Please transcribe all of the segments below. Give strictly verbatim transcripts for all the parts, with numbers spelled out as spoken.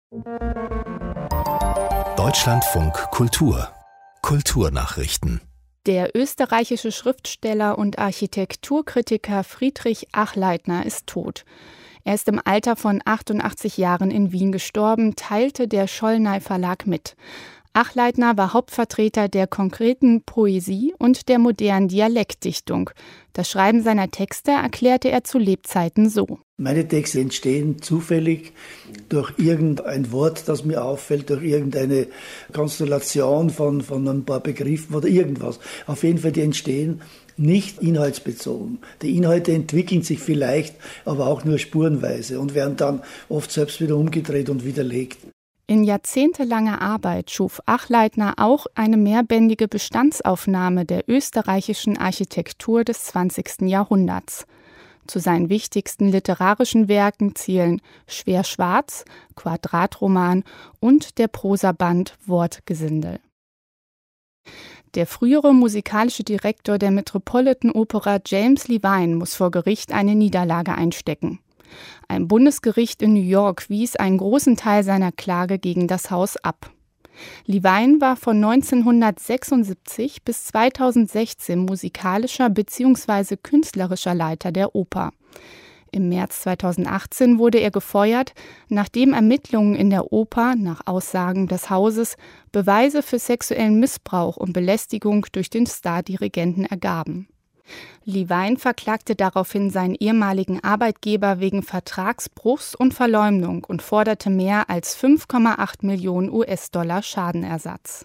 Deutschlandfunk Kultur Kulturnachrichten. Der österreichische Schriftsteller und Architekturkritiker Friedrich Achleitner ist tot. Er ist im Alter von achtundachtzig Jahren in Wien gestorben, teilte der Schollnay Verlag mit. Achleitner war Hauptvertreter der konkreten Poesie und der modernen Dialektdichtung. Das Schreiben seiner Texte erklärte er zu Lebzeiten so: Meine Texte entstehen zufällig durch irgendein Wort, das mir auffällt, durch irgendeine Konstellation von, von ein paar Begriffen oder irgendwas. Auf jeden Fall, die entstehen nicht inhaltsbezogen. Die Inhalte entwickeln sich vielleicht, aber auch nur spurenweise und werden dann oft selbst wieder umgedreht und widerlegt. In jahrzehntelanger Arbeit schuf Achleitner auch eine mehrbändige Bestandsaufnahme der österreichischen Architektur des zwanzigsten Jahrhunderts. Zu seinen wichtigsten literarischen Werken zählen Schwer-Schwarz, Quadratroman und der Prosaband Wortgesindel. Der frühere musikalische Direktor der Metropolitan Opera James Levine muss vor Gericht eine Niederlage einstecken. Ein Bundesgericht in New York wies einen großen Teil seiner Klage gegen das Haus ab. Levine war von neunzehnhundertsechsundsiebzig bis zweitausendsechzehn musikalischer bzw. künstlerischer Leiter der Oper. Im März zweitausendachtzehn wurde er gefeuert, nachdem Ermittlungen in der Oper, nach Aussagen des Hauses, Beweise für sexuellen Missbrauch und Belästigung durch den Stardirigenten ergaben. Levine verklagte daraufhin seinen ehemaligen Arbeitgeber wegen Vertragsbruchs und Verleumdung und forderte mehr als fünf Komma acht Millionen US-Dollar Schadenersatz.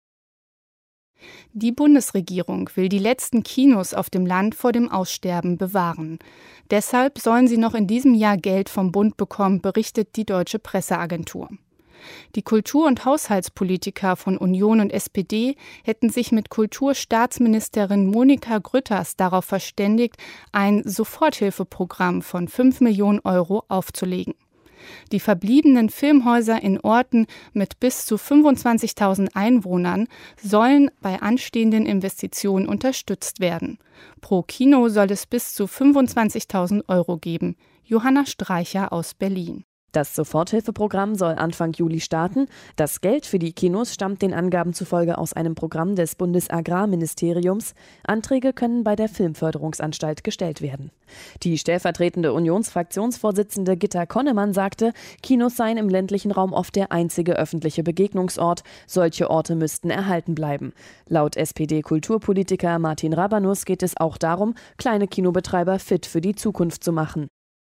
Die Bundesregierung will die letzten Kinos auf dem Land vor dem Aussterben bewahren. Deshalb sollen sie noch in diesem Jahr Geld vom Bund bekommen, berichtet die Deutsche Presseagentur. Die Kultur- und Haushaltspolitiker von Union und S P D hätten sich mit Kulturstaatsministerin Monika Grütters darauf verständigt, ein Soforthilfeprogramm von fünf Millionen Euro aufzulegen. Die verbliebenen Filmhäuser in Orten mit bis zu fünfundzwanzigtausend Einwohnern sollen bei anstehenden Investitionen unterstützt werden. Pro Kino soll es bis zu fünfundzwanzigtausend Euro geben. Johanna Streicher aus Berlin. Das Soforthilfeprogramm soll Anfang Juli starten. Das Geld für die Kinos stammt den Angaben zufolge aus einem Programm des Bundesagrarministeriums. Anträge können bei der Filmförderungsanstalt gestellt werden. Die stellvertretende Unionsfraktionsvorsitzende Gitta Konnemann sagte, Kinos seien im ländlichen Raum oft der einzige öffentliche Begegnungsort. Solche Orte müssten erhalten bleiben. Laut S P D-Kulturpolitiker Martin Rabanus geht es auch darum, kleine Kinobetreiber fit für die Zukunft zu machen.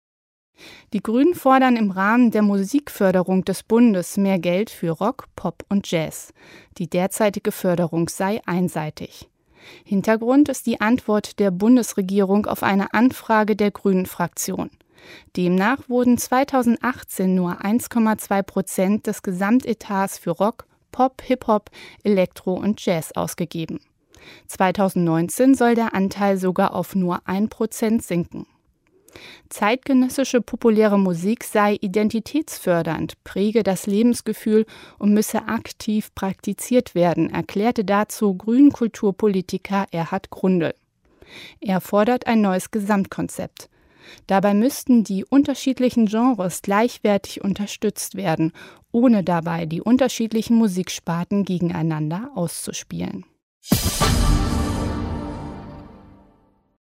Die Grünen fordern im Rahmen der Musikförderung des Bundes mehr Geld für Rock, Pop und Jazz. Die derzeitige Förderung sei einseitig. Hintergrund ist die Antwort der Bundesregierung auf eine Anfrage der Grünen-Fraktion. Demnach wurden zweitausendachtzehn nur eins Komma zwei Prozent des Gesamtetats für Rock, Pop, Hip-Hop, Elektro und Jazz ausgegeben. zweitausendneunzehn soll der Anteil sogar auf nur ein Prozent sinken. Zeitgenössische populäre Musik sei identitätsfördernd, präge das Lebensgefühl und müsse aktiv praktiziert werden, erklärte dazu Grünen-Kulturpolitiker Erhard Grundl. Er fordert ein neues Gesamtkonzept. Dabei müssten die unterschiedlichen Genres gleichwertig unterstützt werden, ohne dabei die unterschiedlichen Musiksparten gegeneinander auszuspielen.